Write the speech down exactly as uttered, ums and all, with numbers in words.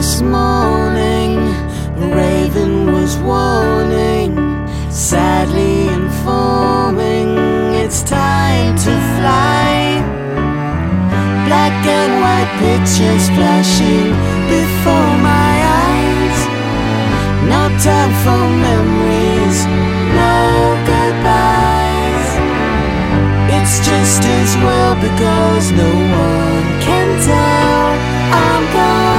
this morning, a raven was warning, sadly informing it's time to fly. Black and white pictures flashing before my eyes. No time for memories, no goodbyes. It's just as well because no one can tell I'm gone.